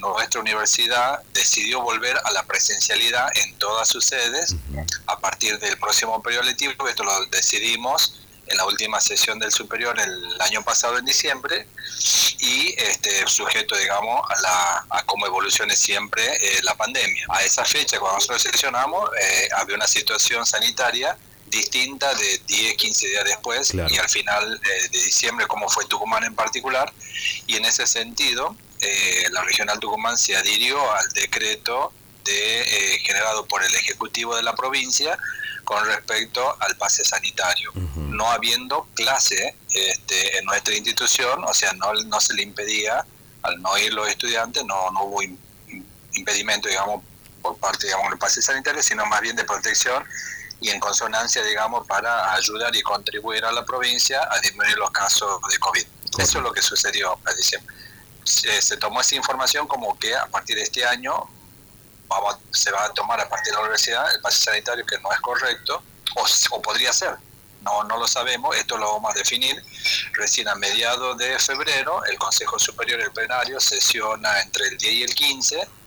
nuestra universidad decidió volver a la presencialidad en todas sus sedes a partir del próximo periodo lectivo. Esto lo decidimos en la última sesión del superior el año pasado en diciembre, y sujeto, digamos, a cómo evolucione siempre la pandemia. A esa fecha, cuando nosotros sesionamos, había una situación sanitaria distinta de 10, 15 días después, claro, y al final de diciembre, como fue Tucumán en particular, y en ese sentido la Regional Tucumán se adhirió al decreto generado por el Ejecutivo de la provincia con respecto al pase sanitario. No habiendo clase en nuestra institución, o sea, no se le impedía, al no ir los estudiantes, no hubo impedimento, digamos, por parte, digamos, del pase sanitario, sino más bien de protección y en consonancia, digamos, para ayudar y contribuir a la provincia a disminuir los casos de COVID. Eso es lo que sucedió en diciembre. Se tomó esa información como que a partir de este año se va a tomar a partir de la universidad el pase sanitario, que no es correcto, o podría ser, no lo sabemos. Esto lo vamos a definir recién a mediados de febrero. El Consejo Superior del Plenario sesiona entre el 10 y el 15,